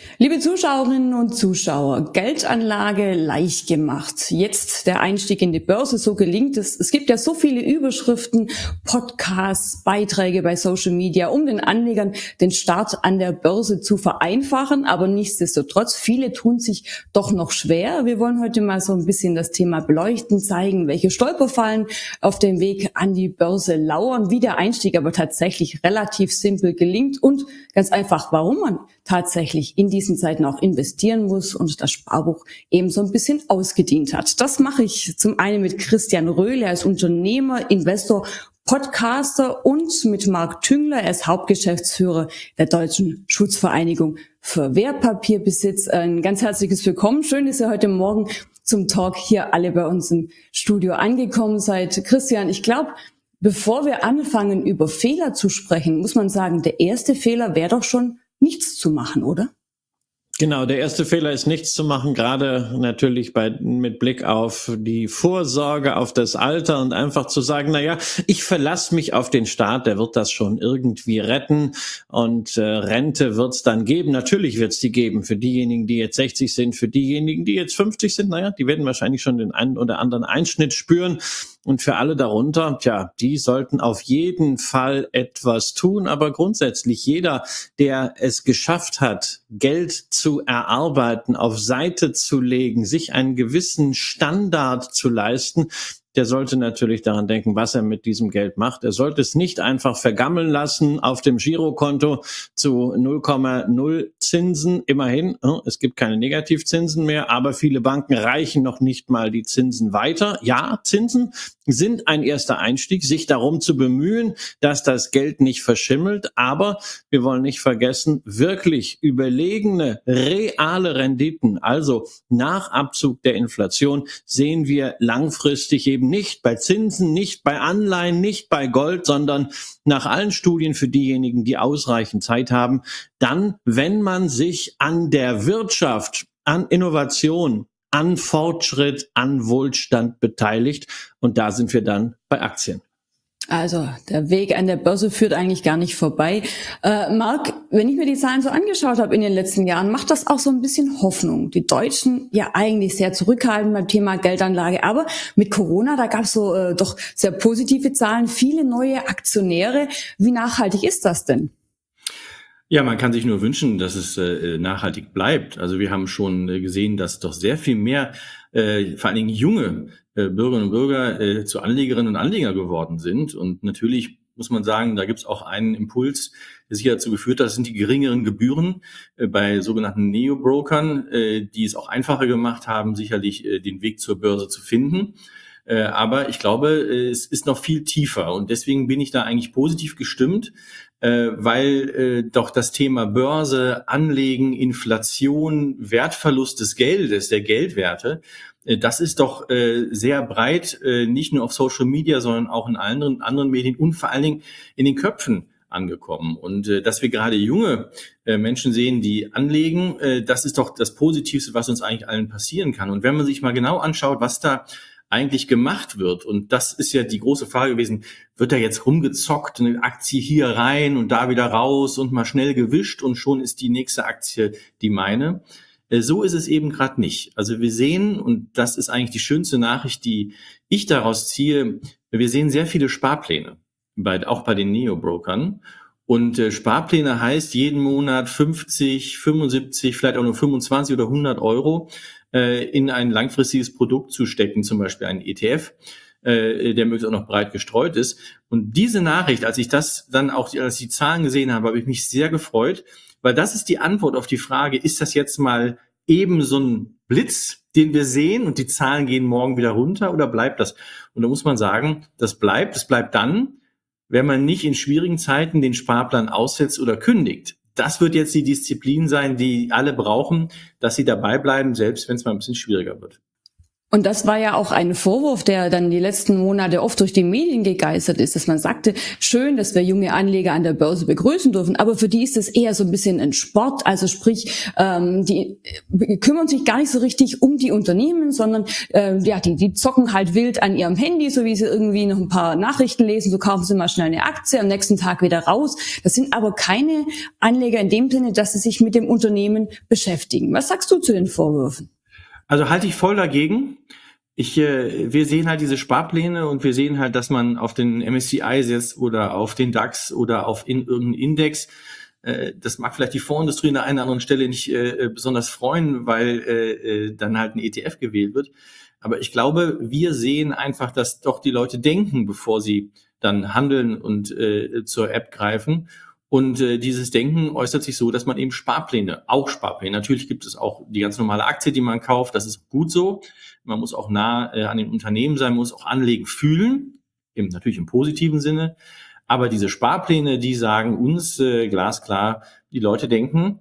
Liebe Zuschauerinnen und Zuschauer, Geldanlage leicht gemacht. Jetzt der Einstieg in die Börse, so gelingt es. Es gibt ja so viele Überschriften, Podcasts, Beiträge bei Social Media, um den Anlegern den Start an der Börse zu vereinfachen. Aber nichtsdestotrotz, viele tun sich doch noch schwer. Wir wollen heute mal so ein bisschen das Thema beleuchten, zeigen, welche Stolperfallen auf dem Weg an die Börse lauern, wie der Einstieg aber tatsächlich relativ simpel gelingt und ganz einfach, warum man tatsächlich in diesen Zeiten auch investieren muss und das Sparbuch eben so ein bisschen ausgedient hat. Das mache ich zum einen mit Christian Röhl, er ist Unternehmer, Investor, Podcaster, und mit Marc Tüngler, er ist Hauptgeschäftsführer der Deutschen Schutzvereinigung für Wertpapierbesitz. Ein ganz herzliches Willkommen. Schön, dass ihr heute Morgen zum Talk hier alle bei uns im Studio angekommen seid. Christian, ich glaube, bevor wir anfangen, über Fehler zu sprechen, muss man sagen, der erste Fehler wäre doch schon, nichts zu machen, oder? Genau, der erste Fehler ist, nichts zu machen, gerade natürlich mit Blick auf die Vorsorge, auf das Alter, und einfach zu sagen, ich verlasse mich auf den Staat, der wird das schon irgendwie retten, und Rente wird es dann geben. Natürlich wird es die geben für diejenigen, die jetzt 60 sind, für diejenigen, die jetzt 50 sind, die werden wahrscheinlich schon den einen oder anderen Einschnitt spüren. Und für alle darunter, die sollten auf jeden Fall etwas tun. Aber grundsätzlich jeder, der es geschafft hat, Geld zu erarbeiten, auf Seite zu legen, sich einen gewissen Standard zu leisten, der sollte natürlich daran denken, was er mit diesem Geld macht. Er sollte es nicht einfach vergammeln lassen auf dem Girokonto zu 0,0 Zinsen. Immerhin, es gibt keine Negativzinsen mehr, aber viele Banken reichen noch nicht mal die Zinsen weiter. Ja, Zinsen sind ein erster Einstieg, sich darum zu bemühen, dass das Geld nicht verschimmelt. Aber wir wollen nicht vergessen, wirklich überlegene, reale Renditen, also nach Abzug der Inflation, sehen wir langfristig eben nicht bei Zinsen, nicht bei Anleihen, nicht bei Gold, sondern nach allen Studien für diejenigen, die ausreichend Zeit haben, dann, wenn man sich an der Wirtschaft, an Innovation, an Fortschritt, an Wohlstand beteiligt. Und da sind wir dann bei Aktien. Also der Weg an der Börse führt eigentlich gar nicht vorbei. Marc, wenn ich mir die Zahlen so angeschaut habe in den letzten Jahren, macht das auch so ein bisschen Hoffnung. Die Deutschen ja eigentlich sehr zurückhaltend beim Thema Geldanlage, aber mit Corona, da gab es so doch sehr positive Zahlen, viele neue Aktionäre. Wie nachhaltig ist das denn? Ja, man kann sich nur wünschen, dass es nachhaltig bleibt. Also wir haben schon gesehen, dass doch sehr viel mehr, vor allen Dingen junge Bürgerinnen und Bürger zu Anlegerinnen und Anleger geworden sind. Und natürlich muss man sagen, da gibt es auch einen Impuls, der sicher dazu geführt hat, das sind die geringeren Gebühren bei sogenannten Neo-Brokern, die es auch einfacher gemacht haben, sicherlich den Weg zur Börse zu finden. Aber ich glaube, es ist noch viel tiefer, und deswegen bin ich da eigentlich positiv gestimmt, weil doch das Thema Börse, Anlegen, Inflation, Wertverlust des Geldes, der Geldwerte, das ist doch sehr breit, nicht nur auf Social Media, sondern auch in allen anderen Medien und vor allen Dingen in den Köpfen angekommen. Und dass wir gerade junge Menschen sehen, die anlegen, das ist doch das Positivste, was uns eigentlich allen passieren kann. Und wenn man sich mal genau anschaut, was da eigentlich gemacht wird, und das ist ja die große Frage gewesen, wird da jetzt rumgezockt, eine Aktie hier rein und da wieder raus und mal schnell gewischt und schon ist die nächste Aktie die meine. So ist es eben gerade nicht. Also wir sehen, und das ist eigentlich die schönste Nachricht, die ich daraus ziehe, wir sehen sehr viele Sparpläne, auch bei den Neo-Brokern. Und Sparpläne heißt jeden Monat 50, 75, vielleicht auch nur 25 oder 100 Euro in ein langfristiges Produkt zu stecken, zum Beispiel einen ETF, der möglichst auch noch breit gestreut ist. Und diese Nachricht, als ich die Zahlen gesehen habe, habe ich mich sehr gefreut, weil das ist die Antwort auf die Frage, ist das jetzt mal eben so ein Blitz, den wir sehen und die Zahlen gehen morgen wieder runter, oder bleibt das? Und da muss man sagen, das bleibt dann, wenn man nicht in schwierigen Zeiten den Sparplan aussetzt oder kündigt. Das wird jetzt die Disziplin sein, die alle brauchen, dass sie dabei bleiben, selbst wenn es mal ein bisschen schwieriger wird. Und das war ja auch ein Vorwurf, der dann die letzten Monate oft durch die Medien gegeistert ist, dass man sagte, schön, dass wir junge Anleger an der Börse begrüßen dürfen, aber für die ist es eher so ein bisschen ein Sport, also sprich, die kümmern sich gar nicht so richtig um die Unternehmen, sondern die zocken halt wild an ihrem Handy, so wie sie irgendwie noch ein paar Nachrichten lesen, so kaufen sie mal schnell eine Aktie, am nächsten Tag wieder raus. Das sind aber keine Anleger in dem Sinne, dass sie sich mit dem Unternehmen beschäftigen. Was sagst du zu den Vorwürfen? Also halte ich voll dagegen. Wir sehen halt diese Sparpläne und wir sehen halt, dass man auf den MSCI setzt oder auf den DAX oder auf irgendeinen Index. Das mag vielleicht die Fondsindustrie an der einen oder anderen Stelle nicht besonders freuen, weil dann halt ein ETF gewählt wird. Aber ich glaube, wir sehen einfach, dass doch die Leute denken, bevor sie dann handeln und zur App greifen. Und dieses Denken äußert sich so, dass man eben Sparpläne, natürlich gibt es auch die ganz normale Aktie, die man kauft, das ist gut so. Man muss auch nah an den Unternehmen sein, muss auch anlegen fühlen, natürlich im positiven Sinne. Aber diese Sparpläne, die sagen uns glasklar, die Leute denken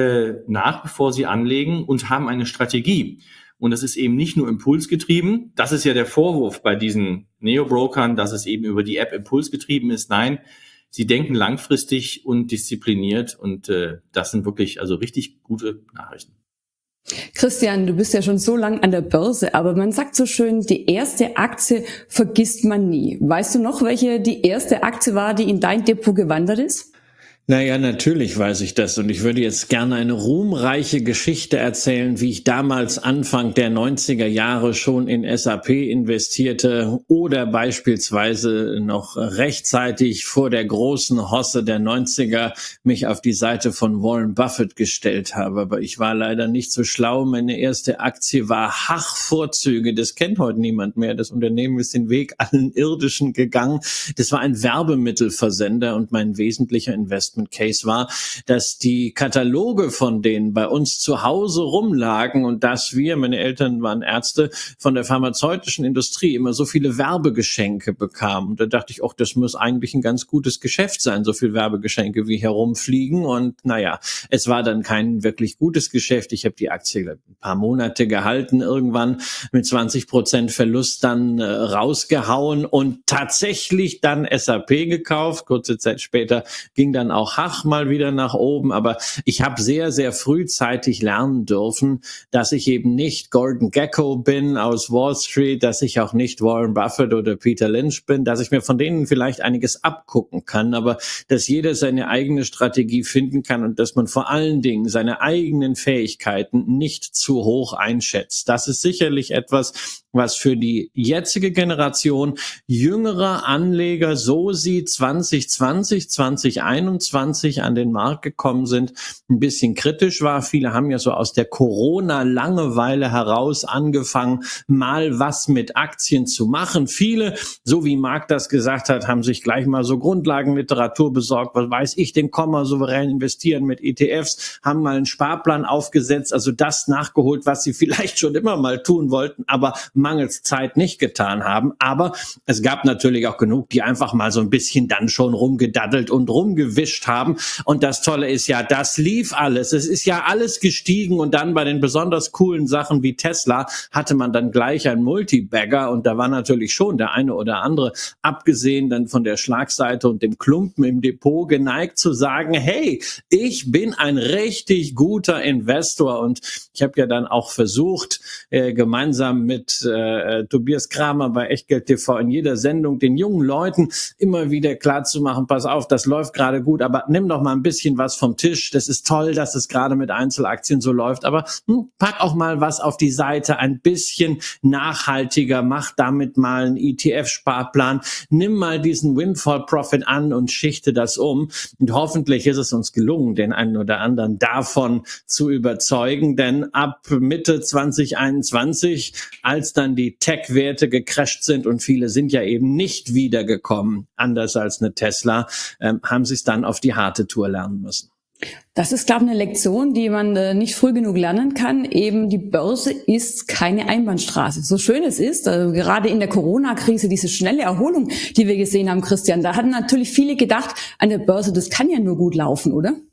nach, bevor sie anlegen und haben eine Strategie. Und das ist eben nicht nur impulsgetrieben. Das ist ja der Vorwurf bei diesen Neo-Brokern, dass es eben über die App impulsgetrieben ist. Nein, sie denken langfristig und diszipliniert und das sind wirklich also richtig gute Nachrichten. Christian, du bist ja schon so lang an der Börse, aber man sagt so schön, die erste Aktie vergisst man nie. Weißt du noch, welche die erste Aktie war, die in dein Depot gewandert ist? Naja, natürlich weiß ich das und ich würde jetzt gerne eine ruhmreiche Geschichte erzählen, wie ich damals Anfang der 90er Jahre schon in SAP investierte oder beispielsweise noch rechtzeitig vor der großen Hosse der 90er mich auf die Seite von Warren Buffett gestellt habe. Aber ich war leider nicht so schlau. Meine erste Aktie war Hach-Vorzüge. Das kennt heute niemand mehr. Das Unternehmen ist den Weg allen Irdischen gegangen. Das war ein Werbemittelversender und mein wesentlicher Investment Case war, dass die Kataloge von denen bei uns zu Hause rumlagen und dass wir, meine Eltern waren Ärzte, von der pharmazeutischen Industrie immer so viele Werbegeschenke bekamen. Und da dachte ich, das muss eigentlich ein ganz gutes Geschäft sein, so viel Werbegeschenke wie herumfliegen. Und naja, es war dann kein wirklich gutes Geschäft. Ich habe die Aktie ein paar Monate gehalten, irgendwann mit 20% Verlust dann rausgehauen und tatsächlich dann SAP gekauft. Kurze Zeit später ging dann auch Hach mal wieder nach oben, aber ich habe sehr, sehr frühzeitig lernen dürfen, dass ich eben nicht Gordon Gekko bin aus Wall Street, dass ich auch nicht Warren Buffett oder Peter Lynch bin, dass ich mir von denen vielleicht einiges abgucken kann, aber dass jeder seine eigene Strategie finden kann und dass man vor allen Dingen seine eigenen Fähigkeiten nicht zu hoch einschätzt. Das ist sicherlich etwas, was für die jetzige Generation jüngerer Anleger, so sie 2020, 2021 an den Markt gekommen sind, ein bisschen kritisch war. Viele haben ja so aus der Corona-Langeweile heraus angefangen, mal was mit Aktien zu machen. Viele, so wie Marc das gesagt hat, haben sich gleich mal so Grundlagenliteratur besorgt. Was weiß ich, den Komma souverän investieren mit ETFs, haben mal einen Sparplan aufgesetzt, also das nachgeholt, was sie vielleicht schon immer mal tun wollten, aber mangels Zeit nicht getan haben. Aber es gab natürlich auch genug, die einfach mal so ein bisschen dann schon rumgedaddelt und rumgewischt haben. Und das Tolle ist ja, das lief alles. Es ist ja alles gestiegen und dann bei den besonders coolen Sachen wie Tesla hatte man dann gleich einen Multibagger und da war natürlich schon der eine oder andere, abgesehen dann von der Schlagseite und dem Klumpen im Depot, geneigt zu sagen, hey, ich bin ein richtig guter Investor. Und ich habe ja dann auch versucht, gemeinsam mit Tobias Kramer bei Echtgeld TV in jeder Sendung den jungen Leuten immer wieder klar zu machen, pass auf, das läuft gerade gut, aber nimm doch mal ein bisschen was vom Tisch. Das ist toll, dass es gerade mit Einzelaktien so läuft, aber pack auch mal was auf die Seite, ein bisschen nachhaltiger, mach damit mal einen ETF-Sparplan, nimm mal diesen Windfall-Profit an und schichte das um. Und hoffentlich ist es uns gelungen, den einen oder anderen davon zu überzeugen, denn ab Mitte 2021, als dann die Tech-Werte gecrasht sind und viele sind ja eben nicht wiedergekommen, anders als eine Tesla, haben sie es dann auf die harte Tour lernen müssen. Das ist, glaube ich, eine Lektion, die man nicht früh genug lernen kann. Eben die Börse ist keine Einbahnstraße. So schön es ist, gerade in der Corona-Krise, diese schnelle Erholung, die wir gesehen haben, Christian, da hatten natürlich viele gedacht, an der Börse, das kann ja nur gut laufen, oder?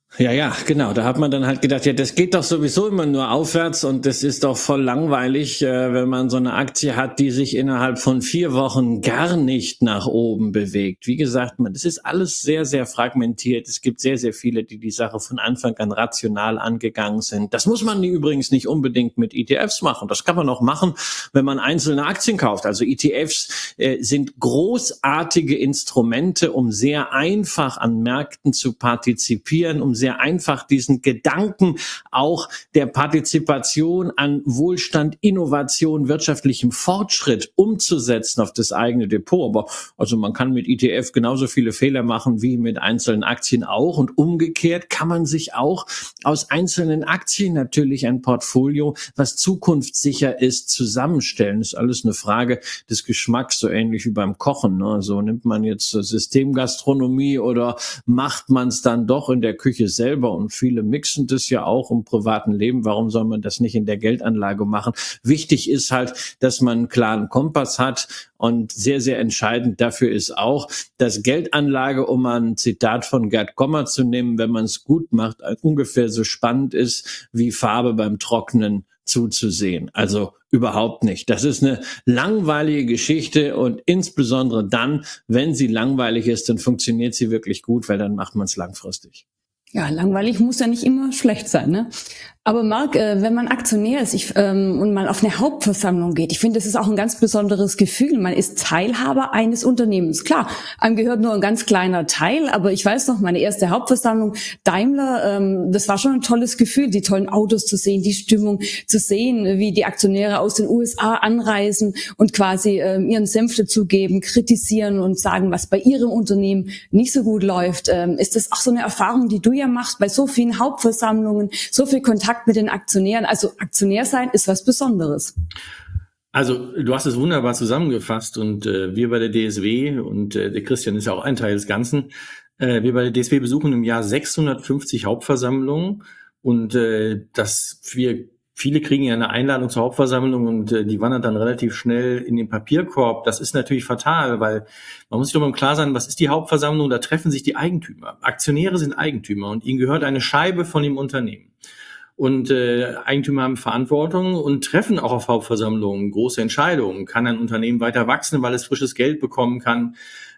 Ja, ja, genau. Da hat man dann halt gedacht, ja, das geht doch sowieso immer nur aufwärts und das ist doch voll langweilig, wenn man so eine Aktie hat, die sich innerhalb von 4 Wochen gar nicht nach oben bewegt. Wie gesagt, das ist alles sehr, sehr fragmentiert. Es gibt sehr, sehr viele, die die Sache von Anfang an rational angegangen sind. Das muss man übrigens nicht unbedingt mit ETFs machen. Das kann man auch machen, wenn man einzelne Aktien kauft. Also ETFs sind großartige Instrumente, um sehr einfach an Märkten zu partizipieren, um sehr einfach diesen Gedanken auch der Partizipation an Wohlstand, Innovation, wirtschaftlichem Fortschritt umzusetzen auf das eigene Depot. Aber also man kann mit ETF genauso viele Fehler machen wie mit einzelnen Aktien auch. Und umgekehrt kann man sich auch aus einzelnen Aktien natürlich ein Portfolio, was zukunftssicher ist, zusammenstellen. Das ist alles eine Frage des Geschmacks, so ähnlich wie beim Kochen. Ne? So nimmt man jetzt Systemgastronomie oder macht man es dann doch in der Küche selber, und viele mixen das ja auch im privaten Leben. Warum soll man das nicht in der Geldanlage machen? Wichtig ist halt, dass man einen klaren Kompass hat, und sehr, sehr entscheidend dafür ist auch, dass Geldanlage, um mal ein Zitat von Gerd Kommer zu nehmen, wenn man es gut macht, ungefähr so spannend ist, wie Farbe beim Trocknen zuzusehen. Also überhaupt nicht. Das ist eine langweilige Geschichte, und insbesondere dann, wenn sie langweilig ist, dann funktioniert sie wirklich gut, weil dann macht man es langfristig. Ja, langweilig muss ja nicht immer schlecht sein, ne? Aber Marc, wenn man Aktionär ist und mal auf eine Hauptversammlung geht, ich finde, das ist auch ein ganz besonderes Gefühl. Man ist Teilhaber eines Unternehmens. Klar, einem gehört nur ein ganz kleiner Teil, aber ich weiß noch, meine erste Hauptversammlung, Daimler, das war schon ein tolles Gefühl, die tollen Autos zu sehen, die Stimmung zu sehen, wie die Aktionäre aus den USA anreisen und quasi ihren Senf dazugeben, kritisieren und sagen, was bei ihrem Unternehmen nicht so gut läuft. Ist das auch so eine Erfahrung, die du ja machst bei so vielen Hauptversammlungen, so viel Kontakt mit den Aktionären? Also Aktionär sein ist was Besonderes. Also du hast es wunderbar zusammengefasst, und wir bei der DSW, und der Christian ist ja auch ein Teil des Ganzen, wir bei der DSW besuchen im Jahr 650 Hauptversammlungen, und viele kriegen ja eine Einladung zur Hauptversammlung, und die wandert dann relativ schnell in den Papierkorb. Das ist natürlich fatal, weil man muss sich doch mal klar sein, was ist die Hauptversammlung? Da treffen sich die Eigentümer. Aktionäre sind Eigentümer, und ihnen gehört eine Scheibe von dem Unternehmen. Und Eigentümer haben Verantwortung und treffen auch auf Hauptversammlungen große Entscheidungen. Kann ein Unternehmen weiter wachsen, weil es frisches Geld bekommen kann?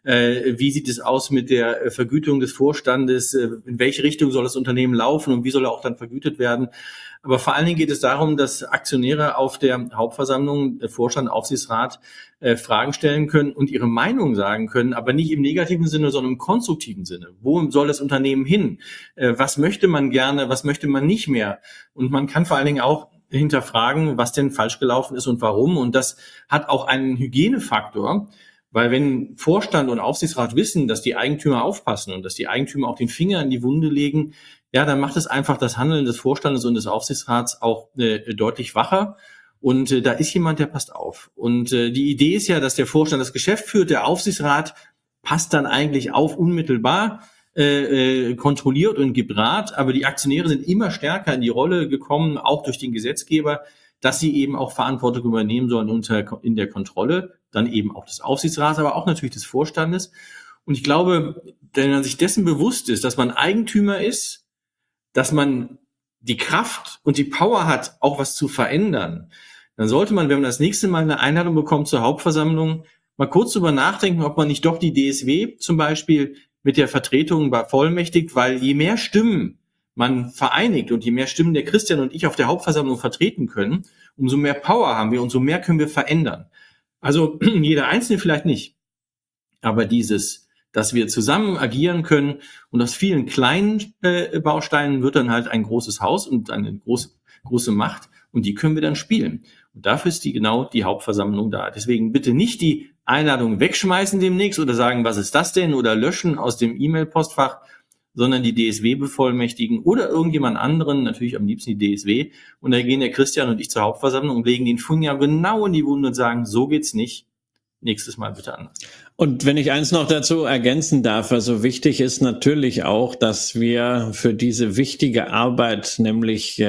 Wie sieht es aus mit der Vergütung des Vorstandes? In welche Richtung soll das Unternehmen laufen und wie soll er auch dann vergütet werden? Aber vor allen Dingen geht es darum, dass Aktionäre auf der Hauptversammlung, Vorstand, Aufsichtsrat, Fragen stellen können und ihre Meinung sagen können, aber nicht im negativen Sinne, sondern im konstruktiven Sinne. Wo soll das Unternehmen hin? Was möchte man gerne, was möchte man nicht mehr? Und man kann vor allen Dingen auch hinterfragen, was denn falsch gelaufen ist und warum. Und das hat auch einen Hygienefaktor, weil wenn Vorstand und Aufsichtsrat wissen, dass die Eigentümer aufpassen und dass die Eigentümer auch den Finger in die Wunde legen, ja, dann macht es einfach das Handeln des Vorstandes und des Aufsichtsrats auch deutlich wacher. Und da ist jemand, der passt auf. Und die Idee ist ja, dass der Vorstand das Geschäft führt, der Aufsichtsrat passt dann eigentlich auf unmittelbar, kontrolliert und gibt Rat. Aber die Aktionäre sind immer stärker in die Rolle gekommen, auch durch den Gesetzgeber, dass sie eben auch Verantwortung übernehmen sollen in der Kontrolle, dann eben auch des Aufsichtsrats, aber auch natürlich des Vorstandes. Und ich glaube, wenn man sich dessen bewusst ist, dass man Eigentümer ist, dass man die Kraft und die Power hat, auch was zu verändern, dann sollte man, wenn man das nächste Mal eine Einladung bekommt zur Hauptversammlung, mal kurz drüber nachdenken, ob man nicht doch die DSW zum Beispiel mit der Vertretung bevollmächtigt, weil je mehr Stimmen man vereinigt und je mehr Stimmen der Christian und ich auf der Hauptversammlung vertreten können, umso mehr Power haben wir, umso mehr können wir verändern. Also jeder Einzelne vielleicht nicht, aber dass wir zusammen agieren können, und aus vielen kleinen Bausteinen wird dann halt ein großes Haus und eine große Macht, und die können wir dann spielen. Und dafür ist genau die Hauptversammlung da. Deswegen bitte nicht die Einladung wegschmeißen demnächst oder sagen, was ist das denn, oder löschen aus dem E-Mail-Postfach, sondern die DSW bevollmächtigen oder irgendjemand anderen, natürlich am liebsten die DSW. Und da gehen der Christian und ich zur Hauptversammlung und legen den Finger genau in die Wunde und sagen, so geht's nicht. Nächstes Mal bitte anders. Und wenn ich eins noch dazu ergänzen darf, also wichtig ist natürlich auch, dass wir für diese wichtige Arbeit, nämlich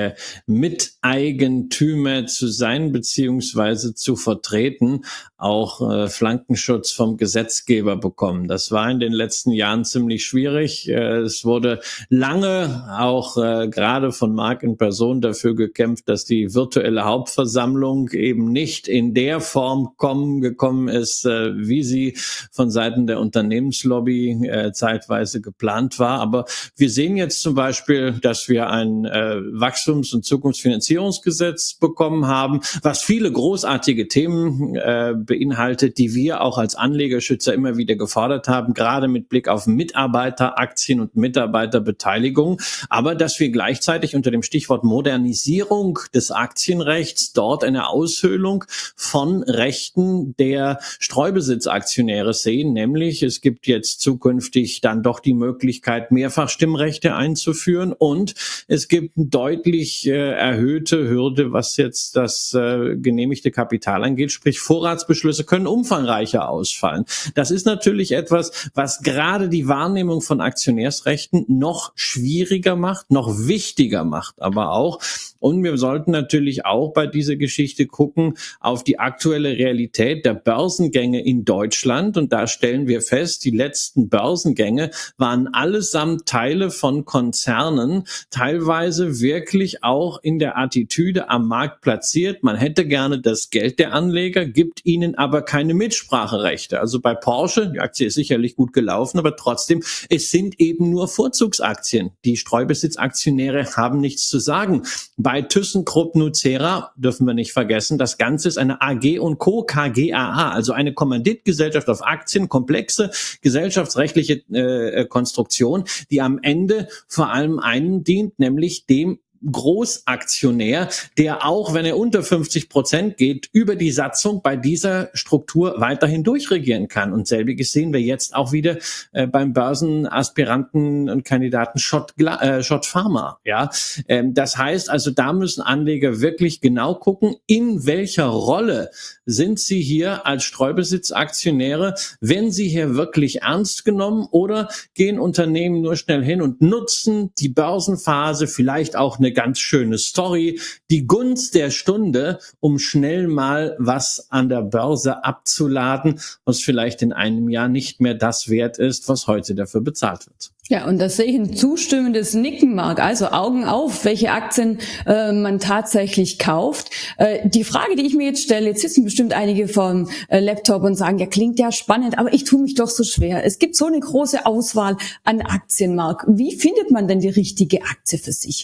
Miteigentümer zu sein beziehungsweise zu vertreten, auch Flankenschutz vom Gesetzgeber bekommen. Das war in den letzten Jahren ziemlich schwierig. Es wurde lange auch gerade von Marc in Person dafür gekämpft, dass die virtuelle Hauptversammlung eben nicht in der Form gekommen ist, wie sie von Seiten der Unternehmenslobby zeitweise geplant war. Aber wir sehen jetzt zum Beispiel, dass wir ein Wachstums- und Zukunftsfinanzierungsgesetz bekommen haben, was viele großartige Themen beinhaltet, die wir auch als Anlegerschützer immer wieder gefordert haben, gerade mit Blick auf Mitarbeiteraktien und Mitarbeiterbeteiligung. Aber dass wir gleichzeitig unter dem Stichwort Modernisierung des Aktienrechts dort eine Aushöhlung von Rechten der Streubesitzaktionäre sehen, nämlich es gibt jetzt zukünftig dann doch die Möglichkeit, Mehrfachstimmrechte einzuführen und es gibt deutlich erhöhte Hürde, was jetzt das genehmigte Kapital angeht, sprich Vorratsbeschlüsse können umfangreicher ausfallen. Das ist natürlich etwas, was gerade die Wahrnehmung von Aktionärsrechten noch schwieriger macht, noch wichtiger macht, aber auch. Und wir sollten natürlich auch bei dieser Geschichte gucken auf die aktuelle Realität der Börsengänge in Deutschland. Und da stellen wir fest, die letzten Börsengänge waren allesamt Teile von Konzernen, teilweise wirklich auch in der Attitüde am Markt platziert. Man hätte gerne das Geld der Anleger, gibt ihnen aber keine Mitspracherechte. Also bei Porsche, die Aktie ist sicherlich gut gelaufen, aber trotzdem, es sind eben nur Vorzugsaktien. Die Streubesitzaktionäre haben nichts zu sagen. Bei ThyssenKrupp Nucera dürfen wir nicht vergessen, das Ganze ist eine AG und Co. KGaA, also eine Kommanditgesellschaft auf Aktien, komplexe gesellschaftsrechtliche Konstruktion, die am Ende vor allem einen dient, nämlich dem Großaktionär, der auch, wenn er unter 50% geht, über die Satzung bei dieser Struktur weiterhin durchregieren kann. Und selbiges sehen wir jetzt auch wieder beim Börsenaspiranten und Kandidaten Schott Pharma. Ja, das heißt also, da müssen Anleger wirklich genau gucken, in welcher Rolle sind sie hier als Streubesitzaktionäre, wenn sie hier wirklich ernst genommen oder gehen Unternehmen nur schnell hin und nutzen die Börsenphase, vielleicht auch eine ganz schöne Story, die Gunst der Stunde, um schnell mal was an der Börse abzuladen, was vielleicht in einem Jahr nicht mehr das wert ist, was heute dafür bezahlt wird. Ja, und das sehe ich ein zustimmendes Nicken, Marc. Also Augen auf, welche Aktien man tatsächlich kauft. Die Frage, die ich mir jetzt stelle, jetzt sitzen bestimmt einige vom Laptop und sagen, ja, klingt ja spannend, aber ich tue mich doch so schwer. Es gibt so eine große Auswahl an Aktien, Marc. Wie findet man denn die richtige Aktie für sich?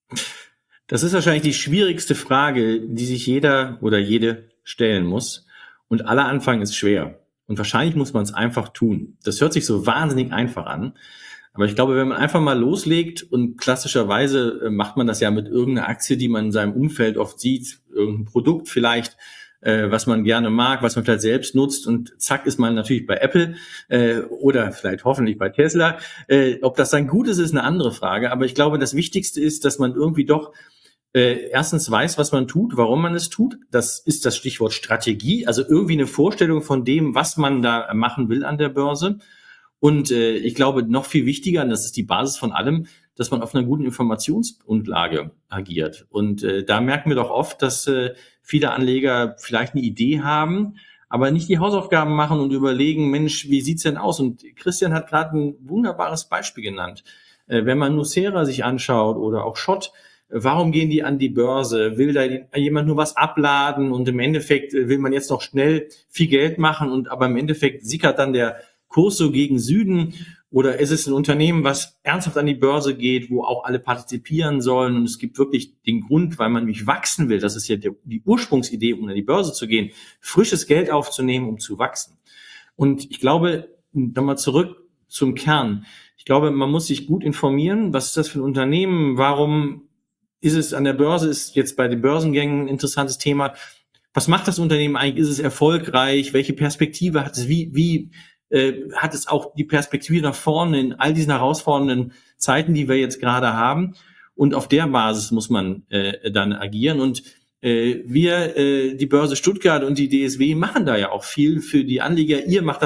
Das ist wahrscheinlich die schwierigste Frage, die sich jeder oder jede stellen muss. Und aller Anfang ist schwer. Und wahrscheinlich muss man es einfach tun. Das hört sich so wahnsinnig einfach an. Aber ich glaube, wenn man einfach mal loslegt und klassischerweise macht man das ja mit irgendeiner Aktie, die man in seinem Umfeld oft sieht, irgendein Produkt vielleicht, was man gerne mag, was man vielleicht selbst nutzt und zack ist man natürlich bei Apple oder vielleicht hoffentlich bei Tesla. Ob das dann gut ist eine andere Frage. Aber ich glaube, das Wichtigste ist, dass man irgendwie doch erstens weiß, was man tut, warum man es tut. Das ist das Stichwort Strategie, also irgendwie eine Vorstellung von dem, was man da machen will an der Börse. Und ich glaube, noch viel wichtiger, und das ist die Basis von allem, dass man auf einer guten Informationsgrundlage agiert. Und da merken wir doch oft, dass viele Anleger vielleicht eine Idee haben, aber nicht die Hausaufgaben machen und überlegen, Mensch, wie sieht's denn aus? Und Christian hat gerade ein wunderbares Beispiel genannt. Wenn man Nucera sich anschaut oder auch Schott, warum gehen die an die Börse? Will da jemand nur was abladen und im Endeffekt will man jetzt noch schnell viel Geld machen und aber im Endeffekt sickert dann der Kurs so gegen Süden? Oder ist es ein Unternehmen, was ernsthaft an die Börse geht, wo auch alle partizipieren sollen und es gibt wirklich den Grund, weil man nämlich wachsen will, das ist ja die Ursprungsidee, um an die Börse zu gehen, frisches Geld aufzunehmen, um zu wachsen. Und ich glaube, nochmal zurück zum Kern, ich glaube, man muss sich gut informieren, was ist das für ein Unternehmen, warum ist es an der Börse, ist jetzt bei den Börsengängen ein interessantes Thema. Was macht das Unternehmen eigentlich? Ist es erfolgreich? Welche Perspektive hat es? Wie hat es auch die Perspektive nach vorne in all diesen herausfordernden Zeiten, die wir jetzt gerade haben? Und auf der Basis muss man dann agieren. Und die Börse Stuttgart und die DSW machen da ja auch viel für die Anleger. Ihr macht das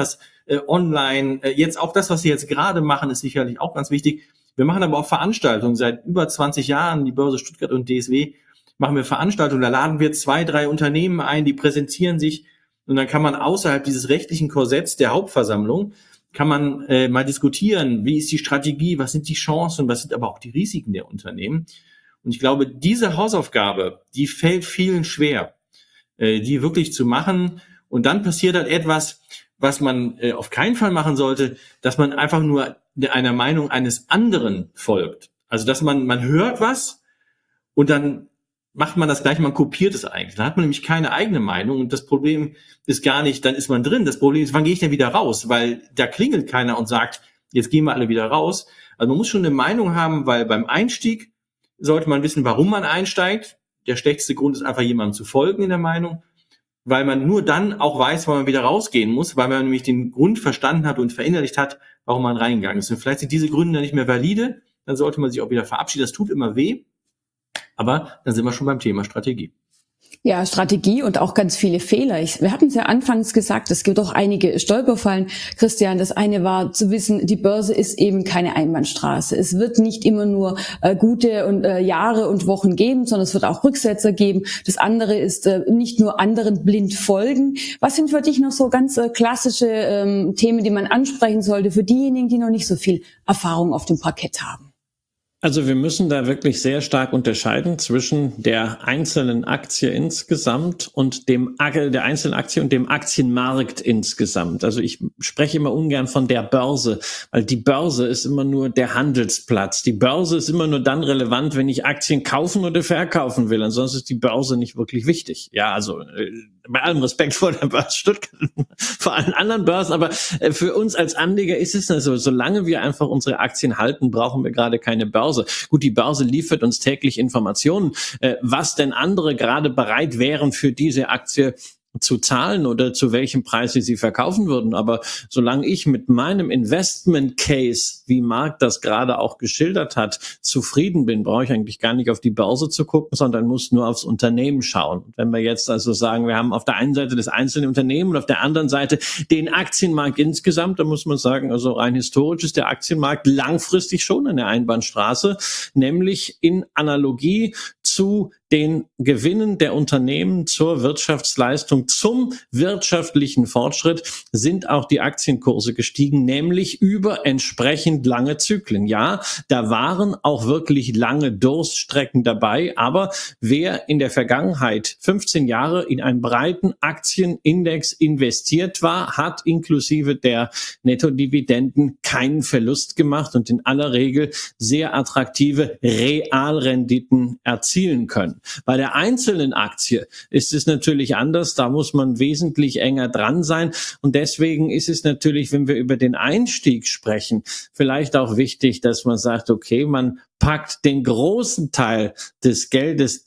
online. Jetzt auch das, was wir jetzt gerade machen, ist sicherlich auch ganz wichtig. Wir machen aber auch Veranstaltungen. Seit über 20 Jahren, die Börse Stuttgart und DSW, machen wir Veranstaltungen. Da laden wir 2, 3 Unternehmen ein, die präsentieren sich. Und dann kann man außerhalb dieses rechtlichen Korsetts der Hauptversammlung, kann man mal diskutieren, wie ist die Strategie, was sind die Chancen, was sind aber auch die Risiken der Unternehmen. Und ich glaube, diese Hausaufgabe, die fällt vielen schwer, die wirklich zu machen. Und dann passiert halt etwas, was man auf keinen Fall machen sollte, dass man einfach nur einer Meinung eines anderen folgt. Also dass man hört was und dann macht man das gleich, man kopiert es eigentlich. Dann hat man nämlich keine eigene Meinung und das Problem ist gar nicht, dann ist man drin. Das Problem ist, wann gehe ich denn wieder raus? Weil da klingelt keiner und sagt, jetzt gehen wir alle wieder raus. Also man muss schon eine Meinung haben, weil beim Einstieg sollte man wissen, warum man einsteigt. Der schlechteste Grund ist einfach, jemandem zu folgen in der Meinung, weil man nur dann auch weiß, wann man wieder rausgehen muss, weil man nämlich den Grund verstanden hat und verinnerlicht hat, warum man reingegangen ist. Und vielleicht sind diese Gründe dann nicht mehr valide, dann sollte man sich auch wieder verabschieden. Das tut immer weh. Aber dann sind wir schon beim Thema Strategie. Ja, Strategie und auch ganz viele Fehler. Wir hatten es ja anfangs gesagt, es gibt auch einige Stolperfallen. Christian, das eine war zu wissen, die Börse ist eben keine Einbahnstraße. Es wird nicht immer nur gute und Jahre und Wochen geben, sondern es wird auch Rücksetzer geben. Das andere ist nicht nur anderen blind folgen. Was sind für dich noch so ganz klassische Themen, die man ansprechen sollte für diejenigen, die noch nicht so viel Erfahrung auf dem Parkett haben? Also wir müssen da wirklich sehr stark unterscheiden zwischen der einzelnen Aktie insgesamt und der einzelnen Aktie und dem Aktienmarkt insgesamt. Also ich spreche immer ungern von der Börse, weil die Börse ist immer nur der Handelsplatz. Die Börse ist immer nur dann relevant, wenn ich Aktien kaufen oder verkaufen will. Ansonsten ist die Börse nicht wirklich wichtig. Ja, also bei allem Respekt vor der Börse Stuttgart, vor allen anderen Börsen, aber für uns als Anleger ist es so, solange wir einfach unsere Aktien halten, brauchen wir gerade keine Börse. Gut, die Börse liefert uns täglich Informationen, was denn andere gerade bereit wären, für diese Aktie zu zahlen oder zu welchem Preis sie verkaufen würden. Aber solange ich mit meinem Investment Case, wie Marc das gerade auch geschildert hat, zufrieden bin, brauche ich eigentlich gar nicht auf die Börse zu gucken, sondern muss nur aufs Unternehmen schauen. Wenn wir jetzt also sagen, wir haben auf der einen Seite das einzelne Unternehmen und auf der anderen Seite den Aktienmarkt insgesamt, dann muss man sagen, also rein historisch ist der Aktienmarkt langfristig schon eine Einbahnstraße, nämlich in Analogie zu den Gewinnen der Unternehmen zur Wirtschaftsleistung, zum wirtschaftlichen Fortschritt sind auch die Aktienkurse gestiegen, nämlich über entsprechend lange Zyklen. Ja, da waren auch wirklich lange Durststrecken dabei, aber wer in der Vergangenheit 15 Jahre in einen breiten Aktienindex investiert war, hat inklusive der Nettodividenden keinen Verlust gemacht und in aller Regel sehr attraktive Realrenditen erzielen können. Bei der einzelnen Aktie ist es natürlich anders, da muss man wesentlich enger dran sein und deswegen ist es natürlich, wenn wir über den Einstieg sprechen, vielleicht auch wichtig, dass man sagt, okay, man packt den großen Teil des Geldes,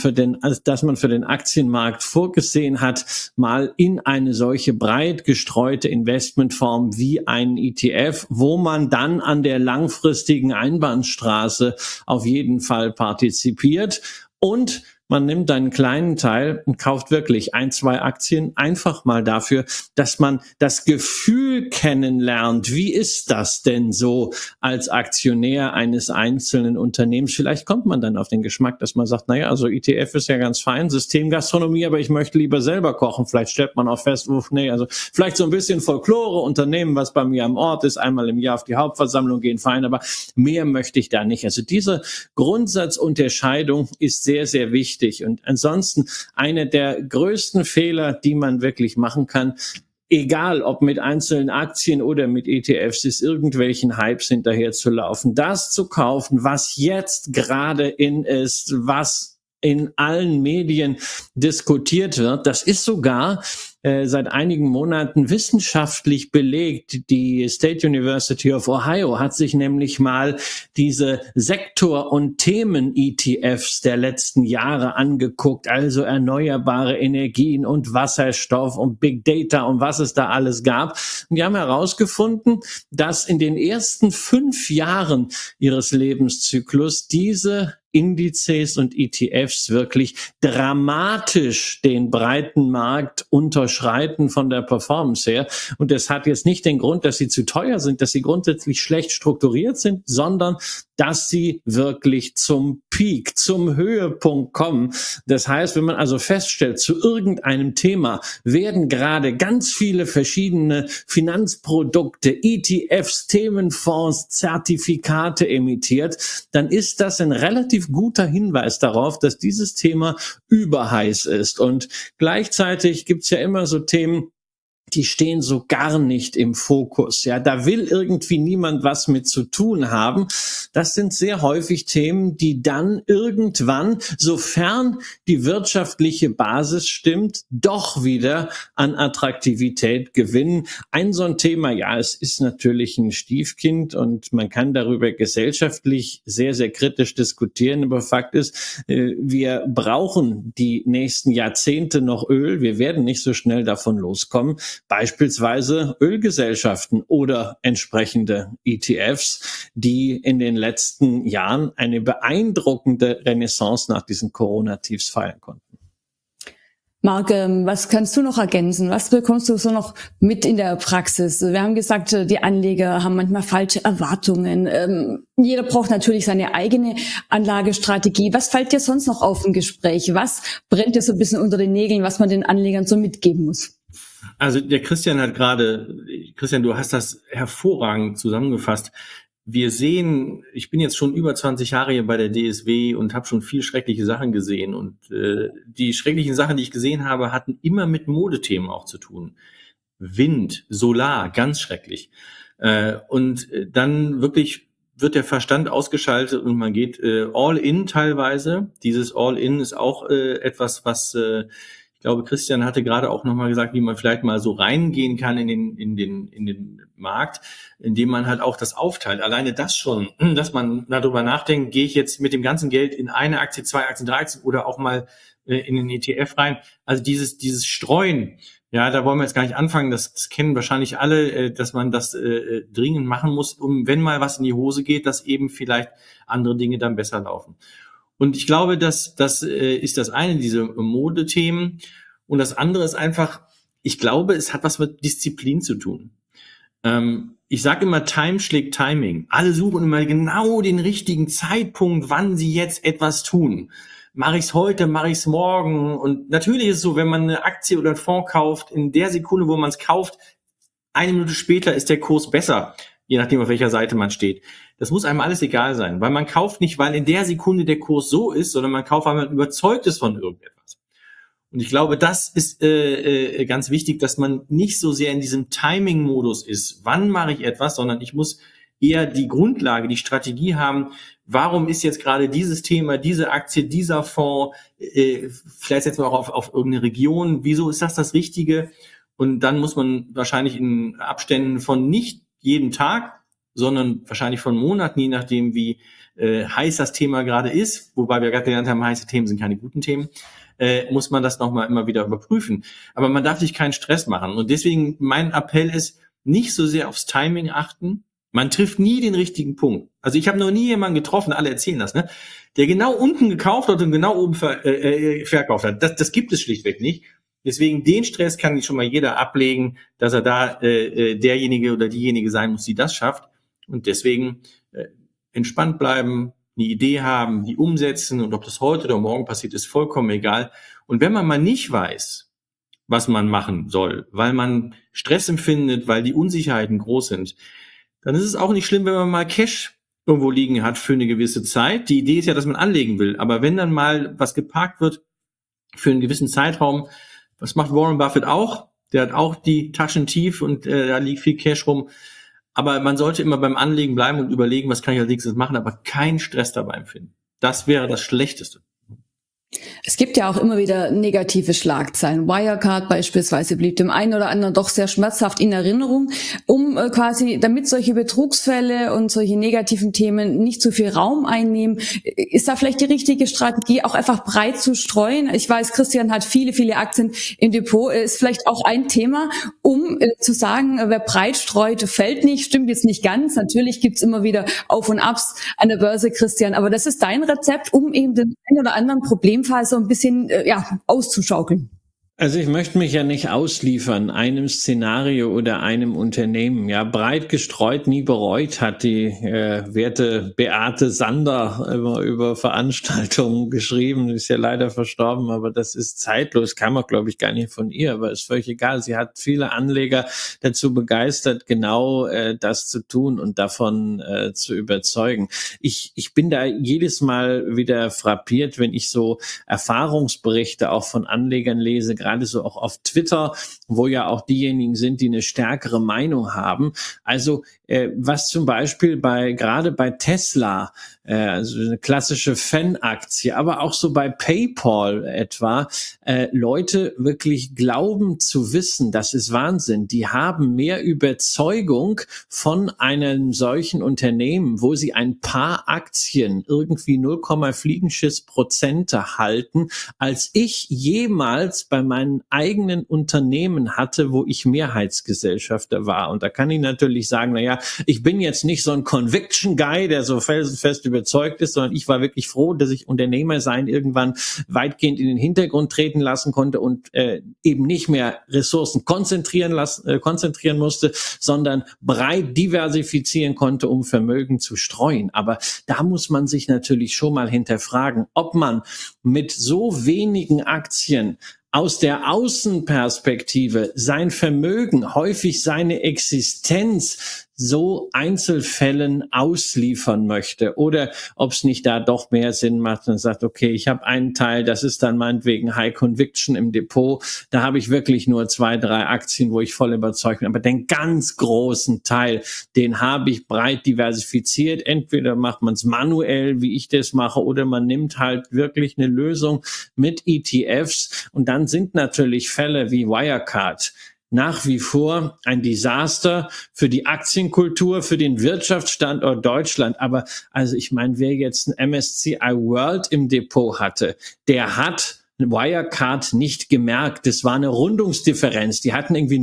das man für den Aktienmarkt vorgesehen hat, mal in eine solche breit gestreute Investmentform wie einen ETF, wo man dann an der langfristigen Einbahnstraße auf jeden Fall partizipiert. Und man nimmt einen kleinen Teil und kauft wirklich 1, 2 Aktien einfach mal dafür, dass man das Gefühl kennenlernt. Wie ist das denn so als Aktionär eines einzelnen Unternehmens? Vielleicht kommt man dann auf den Geschmack, dass man sagt, naja, also ETF ist ja ganz fein, Systemgastronomie, aber ich möchte lieber selber kochen. Vielleicht stellt man auch fest, also vielleicht so ein bisschen Folklore, Unternehmen, was bei mir am Ort ist, einmal im Jahr auf die Hauptversammlung gehen, fein, aber mehr möchte ich da nicht. Also diese Grundsatzunterscheidung ist sehr, sehr wichtig. Und ansonsten einer der größten Fehler, die man wirklich machen kann, egal ob mit einzelnen Aktien oder mit ETFs, ist irgendwelchen Hypes hinterher zu laufen. Das zu kaufen, was jetzt gerade in ist, was in allen Medien diskutiert wird, das ist sogar seit einigen Monaten wissenschaftlich belegt. Die State University of Ohio hat sich nämlich mal diese Sektor- und Themen-ETFs der letzten Jahre angeguckt, also erneuerbare Energien und Wasserstoff und Big Data und was es da alles gab. Und die haben herausgefunden, dass in den ersten 5 Jahren ihres Lebenszyklus diese Indizes und ETFs wirklich dramatisch den breiten Markt unterschreiten von der Performance her. Und das hat jetzt nicht den Grund, dass sie zu teuer sind, dass sie grundsätzlich schlecht strukturiert sind, sondern dass sie wirklich zum Peak, zum Höhepunkt kommen. Das heißt, wenn man also feststellt, zu irgendeinem Thema werden gerade ganz viele verschiedene Finanzprodukte, ETFs, Themenfonds, Zertifikate emittiert, dann ist das ein relativ guter Hinweis darauf, dass dieses Thema überheiß ist. Und gleichzeitig gibt's ja immer so Themen, die stehen so gar nicht im Fokus. Ja, da will irgendwie niemand was mit zu tun haben. Das sind sehr häufig Themen, die dann irgendwann, sofern die wirtschaftliche Basis stimmt, doch wieder an Attraktivität gewinnen. Ein so ein Thema, ja, es ist natürlich ein Stiefkind und man kann darüber gesellschaftlich sehr, sehr kritisch diskutieren. Aber Fakt ist, wir brauchen die nächsten Jahrzehnte noch Öl. Wir werden nicht so schnell davon loskommen. Beispielsweise Ölgesellschaften oder entsprechende ETFs, die in den letzten Jahren eine beeindruckende Renaissance nach diesen Corona-Tiefs feiern konnten. Marc, was kannst du noch ergänzen? Was bekommst du so noch mit in der Praxis? Wir haben gesagt, die Anleger haben manchmal falsche Erwartungen. Jeder braucht natürlich seine eigene Anlagestrategie. Was fällt dir sonst noch auf im Gespräch? Was brennt dir so ein bisschen unter den Nägeln, was man den Anlegern so mitgeben muss? Also der Christian, du hast das hervorragend zusammengefasst. Wir sehen, ich bin jetzt schon über 20 Jahre hier bei der DSW und habe schon viel schreckliche Sachen gesehen. Und die schrecklichen Sachen, die ich gesehen habe, hatten immer mit Modethemen auch zu tun. Wind, Solar, ganz schrecklich. Und dann wirklich wird der Verstand ausgeschaltet und man geht all in teilweise. Dieses all in ist auch etwas, was ich glaube, Christian hatte gerade auch nochmal gesagt, wie man vielleicht mal so reingehen kann in den Markt, indem man halt auch das aufteilt. Alleine das schon, dass man darüber nachdenkt, gehe ich jetzt mit dem ganzen Geld in eine Aktie, 2 Aktien, 3 Aktien oder auch mal in den ETF rein. Also dieses Streuen, ja, da wollen wir jetzt gar nicht anfangen. Das kennen wahrscheinlich alle, dass man das dringend machen muss, um, wenn mal was in die Hose geht, dass eben vielleicht andere Dinge dann besser laufen. Und ich glaube, das ist das eine, diese Modethemen. Und das andere ist einfach, ich glaube, es hat was mit Disziplin zu tun. Ich sage immer, Time schlägt Timing. Alle suchen immer genau den richtigen Zeitpunkt, wann sie jetzt etwas tun. Mache ich es heute, mache ich es morgen? Und natürlich ist es so, wenn man eine Aktie oder einen Fonds kauft, in der Sekunde, wo man es kauft, 1 Minute später ist der Kurs besser, je nachdem, auf welcher Seite man steht. Das muss einem alles egal sein, weil man kauft nicht, weil in der Sekunde der Kurs so ist, sondern man kauft, weil man überzeugt ist von irgendetwas. Und ich glaube, das ist ganz wichtig, dass man nicht so sehr in diesem Timing-Modus ist. Wann mache ich etwas, sondern ich muss eher die Grundlage, die Strategie haben. Warum ist jetzt gerade dieses Thema, diese Aktie, dieser Fonds, vielleicht jetzt mal auch auf irgendeine Region? Wieso ist das Richtige? Und dann muss man wahrscheinlich in Abständen von nicht jeden Tag, sondern wahrscheinlich von Monaten, je nachdem, wie heiß das Thema gerade ist, wobei wir gerade gelernt haben, heiße Themen sind keine guten Themen, muss man das nochmal immer wieder überprüfen. Aber man darf sich keinen Stress machen. Und deswegen mein Appell ist, nicht so sehr aufs Timing achten. Man trifft nie den richtigen Punkt. Also ich habe noch nie jemanden getroffen, alle erzählen das, ne, der genau unten gekauft hat und genau oben verkauft hat. Das gibt es schlichtweg nicht. Deswegen den Stress kann schon mal jeder ablegen, dass er da derjenige oder diejenige sein muss, die das schafft. Und deswegen entspannt bleiben, eine Idee haben, die umsetzen, und ob das heute oder morgen passiert, ist vollkommen egal. Und wenn man mal nicht weiß, was man machen soll, weil man Stress empfindet, weil die Unsicherheiten groß sind, dann ist es auch nicht schlimm, wenn man mal Cash irgendwo liegen hat für eine gewisse Zeit. Die Idee ist ja, dass man anlegen will. Aber wenn dann mal was geparkt wird für einen gewissen Zeitraum, was macht Warren Buffett auch? Der hat auch die Taschen tief und da liegt viel Cash rum. Aber man sollte immer beim Anlegen bleiben und überlegen, was kann ich als nächstes machen, aber keinen Stress dabei empfinden. Das wäre das Schlechteste. Es gibt ja auch immer wieder negative Schlagzeilen. Wirecard beispielsweise blieb dem einen oder anderen doch sehr schmerzhaft in Erinnerung, damit solche Betrugsfälle und solche negativen Themen nicht zu viel Raum einnehmen. Ist da vielleicht die richtige Strategie, auch einfach breit zu streuen? Ich weiß, Christian hat viele, viele Aktien im Depot. Ist vielleicht auch ein Thema, um zu sagen, wer breit streut, fällt nicht. Stimmt jetzt nicht ganz. Natürlich gibt's immer wieder Auf und Abs an der Börse, Christian. Aber das ist dein Rezept, um eben den einen oder anderen Problemfall so ein bisschen auszuschaukeln. Also ich möchte mich ja nicht ausliefern einem Szenario oder einem Unternehmen. Ja, breit gestreut, nie bereut, hat die werte Beate Sander immer über Veranstaltungen geschrieben. Ist ja leider verstorben, aber das ist zeitlos. Kam auch, glaube ich, gar nicht von ihr, aber ist völlig egal. Sie hat viele Anleger dazu begeistert, genau das zu tun und davon zu überzeugen. Ich bin da jedes Mal wieder frappiert, wenn ich so Erfahrungsberichte auch von Anlegern lese, gerade so auch auf Twitter, wo ja auch diejenigen sind, die eine stärkere Meinung haben. Also was zum Beispiel gerade bei Tesla, also eine klassische Fan-Aktie, aber auch so bei PayPal etwa, Leute wirklich glauben zu wissen, das ist Wahnsinn, die haben mehr Überzeugung von einem solchen Unternehmen, wo sie ein paar Aktien irgendwie 0, Fliegenschiss% halten, als ich jemals bei meinen eigenen Unternehmen hatte, wo ich Mehrheitsgesellschafter war. Und da kann ich natürlich sagen, naja, ich bin jetzt nicht so ein Conviction-Guy, der so fest überzeugt ist, sondern ich war wirklich froh, dass ich Unternehmer sein irgendwann weitgehend in den Hintergrund treten lassen konnte und eben nicht mehr Ressourcen konzentrieren musste, sondern breit diversifizieren konnte, um Vermögen zu streuen. Aber da muss man sich natürlich schon mal hinterfragen, ob man mit so wenigen Aktien aus der Außenperspektive sein Vermögen, häufig seine Existenz so Einzelfällen ausliefern möchte oder ob es nicht da doch mehr Sinn macht und sagt, okay, ich habe einen Teil, das ist dann meinetwegen High Conviction im Depot, da habe ich wirklich nur 2, 3 Aktien, wo ich voll überzeugt bin, aber den ganz großen Teil, den habe ich breit diversifiziert, entweder macht man es manuell, wie ich das mache, oder man nimmt halt wirklich eine Lösung mit ETFs und dann sind natürlich Fälle wie Wirecard nach wie vor ein Desaster für die Aktienkultur, für den Wirtschaftsstandort Deutschland. Aber also ich meine, wer jetzt ein MSCI World im Depot hatte, der hat Wirecard nicht gemerkt. Das war eine Rundungsdifferenz. Die hatten irgendwie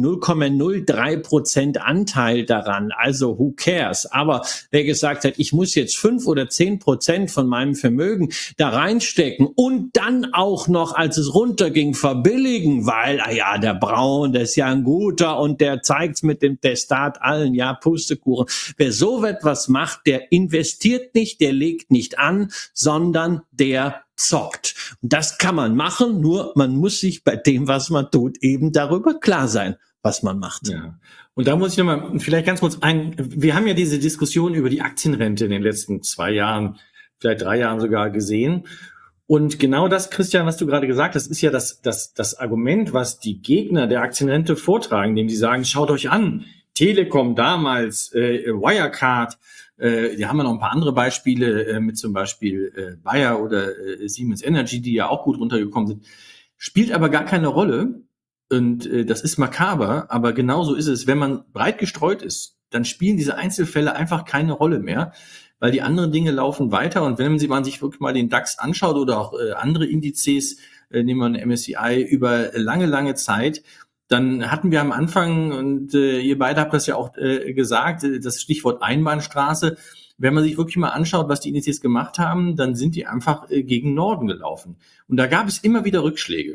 0,03% Anteil daran. Also who cares? Aber wer gesagt hat, ich muss jetzt 5 oder 10% von meinem Vermögen da reinstecken und dann auch noch, als es runterging, verbilligen, weil, der Braun, der ist ja ein guter und der zeigt's mit dem Testat allen, ja, Pustekuchen. Wer so etwas macht, der investiert nicht, der legt nicht an, sondern der zockt. Und das kann man machen, nur man muss sich bei dem, was man tut, eben darüber klar sein, was man macht. Ja. Und da muss ich nochmal vielleicht ganz kurz wir haben ja diese Diskussion über die Aktienrente in den letzten 2 Jahren, vielleicht 3 Jahren sogar gesehen. Und genau das, Christian, was du gerade gesagt hast, ist ja das Argument, was die Gegner der Aktienrente vortragen, indem sie sagen, schaut euch an, Telekom damals, Wirecard, hier haben wir noch ein paar andere Beispiele mit zum Beispiel Bayer oder Siemens Energy, die ja auch gut runtergekommen sind. Spielt aber gar keine Rolle und das ist makaber, aber genauso ist es. Wenn man breit gestreut ist, dann spielen diese Einzelfälle einfach keine Rolle mehr, weil die anderen Dinge laufen weiter. Und wenn man sich wirklich mal den DAX anschaut oder auch andere Indizes, nehmen wir einen MSCI, über lange, lange Zeit, dann hatten wir am Anfang, und ihr beide habt das ja auch gesagt, das Stichwort Einbahnstraße. Wenn man sich wirklich mal anschaut, was die Indizes gemacht haben, dann sind die einfach gegen Norden gelaufen. Und da gab es immer wieder Rückschläge.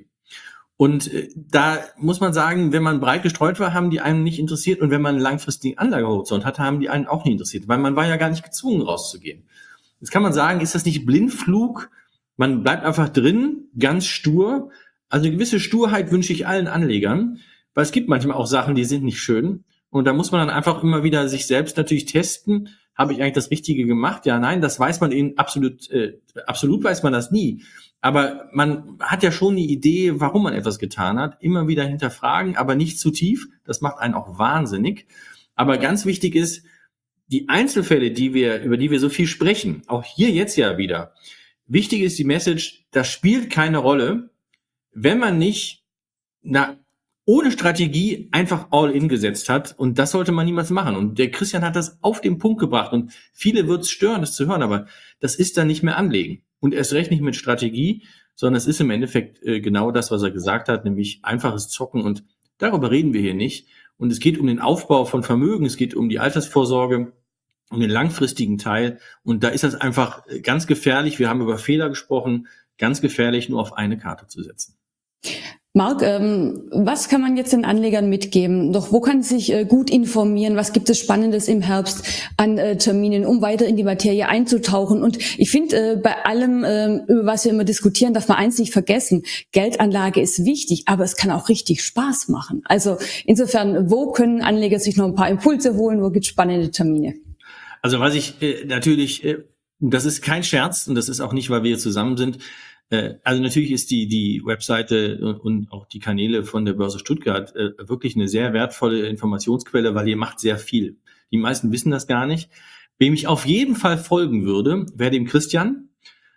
Und da muss man sagen, wenn man breit gestreut war, haben die einen nicht interessiert. Und wenn man einen langfristigen Anlagehorizont hatte, haben die einen auch nicht interessiert, weil man war ja gar nicht gezwungen, rauszugehen. Jetzt kann man sagen, ist das nicht Blindflug? Man bleibt einfach drin, ganz stur. Also eine gewisse Sturheit wünsche ich allen Anlegern, weil es gibt manchmal auch Sachen, die sind nicht schön. Und da muss man dann einfach immer wieder sich selbst natürlich testen. Habe ich eigentlich das Richtige gemacht? Ja, nein, das weiß man eben absolut weiß man das nie. Aber man hat ja schon eine Idee, warum man etwas getan hat. Immer wieder hinterfragen, aber nicht zu tief. Das macht einen auch wahnsinnig. Aber ganz wichtig ist, die Einzelfälle, über die wir so viel sprechen, auch hier jetzt ja wieder, wichtig ist die Message, das spielt keine Rolle, wenn man nicht ohne Strategie einfach All-in gesetzt hat. Und das sollte man niemals machen. Und der Christian hat das auf den Punkt gebracht. Und viele wird es stören, das zu hören, aber das ist dann nicht mehr Anlegen. Und erst recht nicht mit Strategie, sondern es ist im Endeffekt genau das, was er gesagt hat, nämlich einfaches Zocken. Und darüber reden wir hier nicht. Und es geht um den Aufbau von Vermögen, es geht um die Altersvorsorge, um den langfristigen Teil. Und da ist das einfach ganz gefährlich. Wir haben über Fehler gesprochen, ganz gefährlich, nur auf eine Karte zu setzen. Marc, was kann man jetzt den Anlegern mitgeben? Doch wo kann sich gut informieren? Was gibt es Spannendes im Herbst an Terminen, um weiter in die Materie einzutauchen? Und ich finde, bei allem, über was wir immer diskutieren, darf man eins nicht vergessen. Geldanlage ist wichtig, aber es kann auch richtig Spaß machen. Also insofern, wo können Anleger sich noch ein paar Impulse holen? Wo gibt es spannende Termine? Also was ich natürlich, das ist kein Scherz und das ist auch nicht, weil wir hier zusammen sind. Also natürlich ist die Webseite und auch die Kanäle von der Börse Stuttgart wirklich eine sehr wertvolle Informationsquelle, weil ihr macht sehr viel. Die meisten wissen das gar nicht. Wem ich auf jeden Fall folgen würde, wäre dem Christian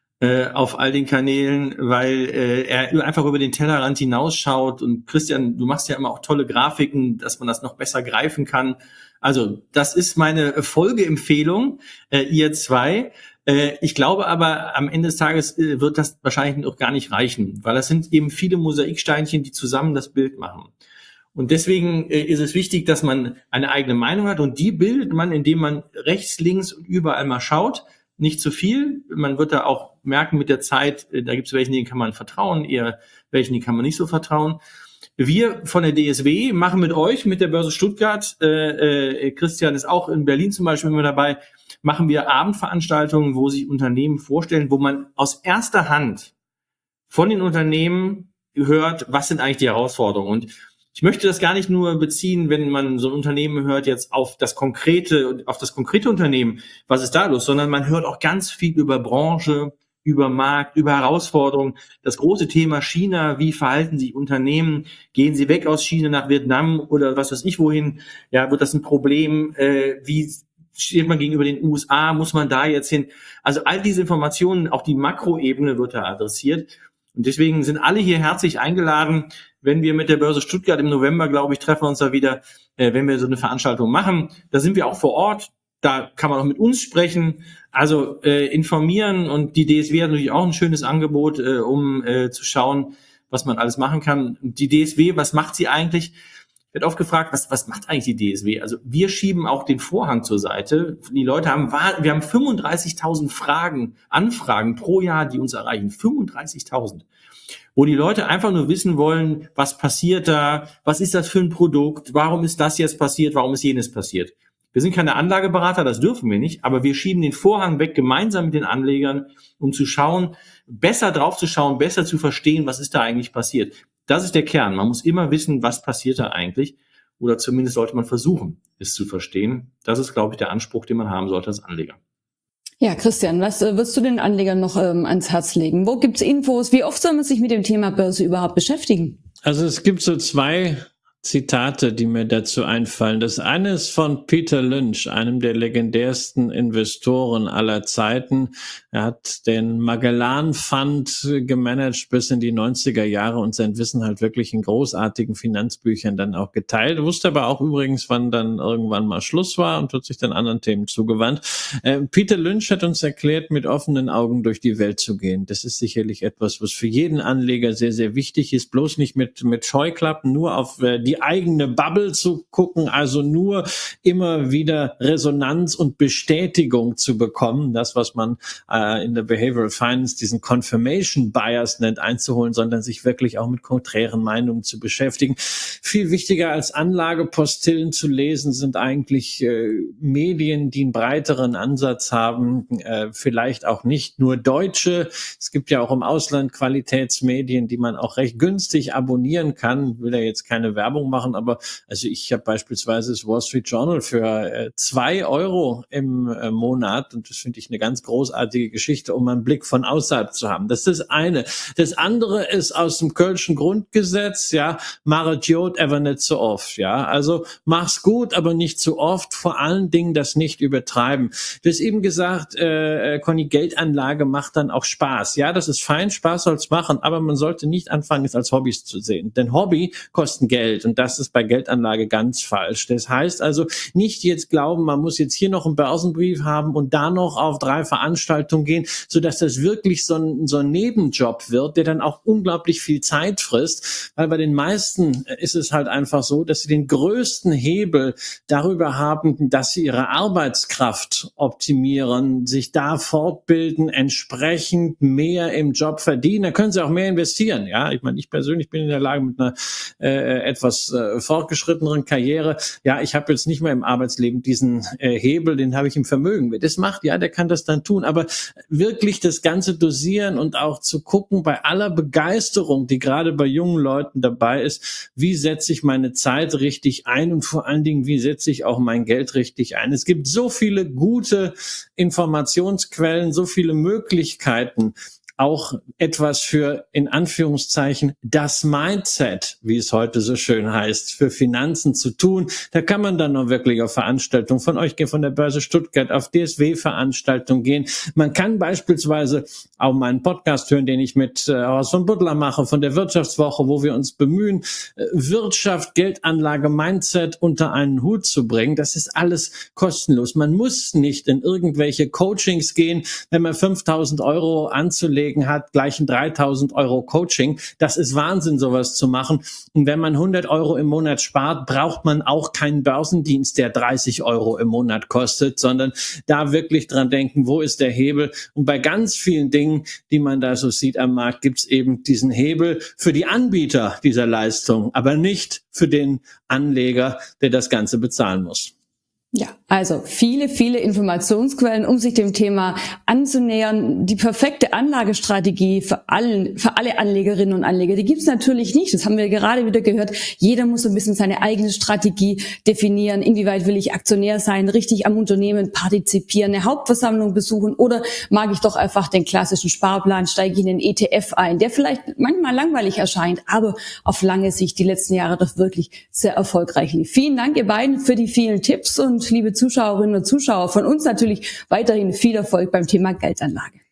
auf all den Kanälen, weil er einfach über den Tellerrand hinausschaut. Und Christian, du machst ja immer auch tolle Grafiken, dass man das noch besser greifen kann. Also das ist meine Folgeempfehlung, ihr zwei. Ich glaube aber, am Ende des Tages wird das wahrscheinlich noch gar nicht reichen, weil das sind eben viele Mosaiksteinchen, die zusammen das Bild machen. Und deswegen ist es wichtig, dass man eine eigene Meinung hat und die bildet man, indem man rechts, links und überall mal schaut. Nicht zu viel. Man wird da auch merken mit der Zeit, da gibt es welchen, denen kann man vertrauen, eher welchen, die kann man nicht so vertrauen. Wir von der DSW machen mit euch, mit der Börse Stuttgart, Christian ist auch in Berlin zum Beispiel immer dabei, machen wir Abendveranstaltungen, wo sich Unternehmen vorstellen, wo man aus erster Hand von den Unternehmen hört, was sind eigentlich die Herausforderungen. Und ich möchte das gar nicht nur beziehen, wenn man so ein Unternehmen hört jetzt auf das konkrete Unternehmen, was ist da los, sondern man hört auch ganz viel über Branche, über Markt, über Herausforderungen. Das große Thema China, wie verhalten sich Unternehmen? Gehen sie weg aus China nach Vietnam oder was weiß ich wohin? Ja, wird das ein Problem? Wie steht man gegenüber den USA? Muss man da jetzt hin? Also all diese Informationen, auch die Makroebene wird da adressiert. Und deswegen sind alle hier herzlich eingeladen, wenn wir mit der Börse Stuttgart im November, glaube ich, treffen wir uns da wieder, wenn wir so eine Veranstaltung machen. Da sind wir auch vor Ort. Da kann man auch mit uns sprechen, also informieren, und die DSW hat natürlich auch ein schönes Angebot, um zu schauen, was man alles machen kann. Die DSW, was macht sie eigentlich? Wird oft gefragt, was macht eigentlich die DSW? Also wir schieben auch den Vorhang zur Seite. Die Leute wir haben 35.000 Anfragen pro Jahr, die uns erreichen. 35.000. Wo die Leute einfach nur wissen wollen, was passiert da? Was ist das für ein Produkt? Warum ist das jetzt passiert? Warum ist jenes passiert? Wir sind keine Anlageberater, das dürfen wir nicht, aber wir schieben den Vorhang weg, gemeinsam mit den Anlegern, um zu schauen, besser drauf zu schauen, besser zu verstehen, was ist da eigentlich passiert. Das ist der Kern. Man muss immer wissen, was passiert da eigentlich, oder zumindest sollte man versuchen, es zu verstehen. Das ist, glaube ich, der Anspruch, den man haben sollte als Anleger. Ja, Christian, was wirst du den Anlegern noch ans Herz legen? Wo gibt's Infos? Wie oft soll man sich mit dem Thema Börse überhaupt beschäftigen? Also es gibt so zwei Zitate, die mir dazu einfallen. Das eine ist von Peter Lynch, einem der legendärsten Investoren aller Zeiten. Er hat den Magellan Fund gemanagt bis in die 90er Jahre und sein Wissen halt wirklich in großartigen Finanzbüchern dann auch geteilt. Wusste aber auch übrigens, wann dann irgendwann mal Schluss war, und hat sich dann anderen Themen zugewandt. Peter Lynch hat uns erklärt, mit offenen Augen durch die Welt zu gehen. Das ist sicherlich etwas, was für jeden Anleger sehr, sehr wichtig ist. Bloß nicht mit Scheuklappen, nur auf die eigene Bubble zu gucken, also nur immer wieder Resonanz und Bestätigung zu bekommen, das, was man in der Behavioral Finance diesen Confirmation Bias nennt, einzuholen, sondern sich wirklich auch mit konträren Meinungen zu beschäftigen. Viel wichtiger als Anlagepostillen zu lesen sind eigentlich Medien, die einen breiteren Ansatz haben, vielleicht auch nicht nur deutsche. Es gibt ja auch im Ausland Qualitätsmedien, die man auch recht günstig abonnieren kann. Ich will da jetzt keine Werbung Werbung machen, aber also ich habe beispielsweise das Wall Street Journal für 2 Euro im Monat und das finde ich eine ganz großartige Geschichte, um einen Blick von außerhalb zu haben. Das ist das eine. Das andere ist aus dem Kölschen Grundgesetz, ja, machet Jod, aber nicht so oft, ja. Also mach's gut, aber nicht zu oft, vor allen Dingen das nicht übertreiben. Du hast eben gesagt, Conny, Geldanlage macht dann auch Spaß. Ja, das ist fein, Spaß soll's machen, aber man sollte nicht anfangen, es als Hobbys zu sehen. Denn Hobby kosten Geld und das ist bei Geldanlage ganz falsch. Das heißt also, nicht jetzt glauben, man muss jetzt hier noch einen Börsenbrief haben und da noch auf 3 Veranstaltungen gehen, sodass das wirklich so ein Nebenjob wird, der dann auch unglaublich viel Zeit frisst. Weil bei den meisten ist es halt einfach so, dass sie den größten Hebel darüber haben, dass sie ihre Arbeitskraft optimieren, sich da fortbilden, entsprechend mehr im Job verdienen. Da können sie auch mehr investieren. Ja, ich meine, ich persönlich bin in der Lage mit einer etwas fortgeschritteneren Karriere. Ja, ich habe jetzt nicht mehr im Arbeitsleben diesen Hebel, den habe ich im Vermögen. Wer das macht, ja, der kann das dann tun. Aber wirklich das Ganze dosieren und auch zu gucken, bei aller Begeisterung, die gerade bei jungen Leuten dabei ist, wie setze ich meine Zeit richtig ein und vor allen Dingen, wie setze ich auch mein Geld richtig ein. Es gibt so viele gute Informationsquellen, so viele Möglichkeiten, auch etwas für, in Anführungszeichen, das Mindset, wie es heute so schön heißt, für Finanzen zu tun. Da kann man dann noch wirklich auf Veranstaltungen von euch gehen, von der Börse Stuttgart, auf DSW-Veranstaltungen gehen. Man kann beispielsweise auch meinen Podcast hören, den ich mit Horst von Butler mache, von der Wirtschaftswoche, wo wir uns bemühen, Wirtschaft, Geldanlage, Mindset unter einen Hut zu bringen. Das ist alles kostenlos. Man muss nicht in irgendwelche Coachings gehen, wenn man 5.000 Euro anzulegen hat, gleich ein 3.000 Euro Coaching. Das ist Wahnsinn, sowas zu machen. Und wenn man 100 Euro im Monat spart, braucht man auch keinen Börsendienst, der 30 Euro im Monat kostet, sondern da wirklich dran denken, wo ist der Hebel? Und bei ganz vielen Dingen, die man da so sieht am Markt, gibt es eben diesen Hebel für die Anbieter dieser Leistung, aber nicht für den Anleger, der das Ganze bezahlen muss. Ja, also viele Informationsquellen, um sich dem Thema anzunähern. Die perfekte Anlagestrategie für alle Anlegerinnen und Anleger, die gibt's natürlich nicht. Das haben wir gerade wieder gehört. Jeder muss so ein bisschen seine eigene Strategie definieren. Inwieweit will ich Aktionär sein, richtig am Unternehmen partizipieren, eine Hauptversammlung besuchen oder mag ich doch einfach den klassischen Sparplan, steige ich in den ETF ein, der vielleicht manchmal langweilig erscheint, aber auf lange Sicht die letzten Jahre doch wirklich sehr erfolgreich lief. Vielen Dank, ihr beiden, für die vielen Tipps und liebe Zuschauerinnen und Zuschauer, von uns natürlich weiterhin viel Erfolg beim Thema Geldanlage.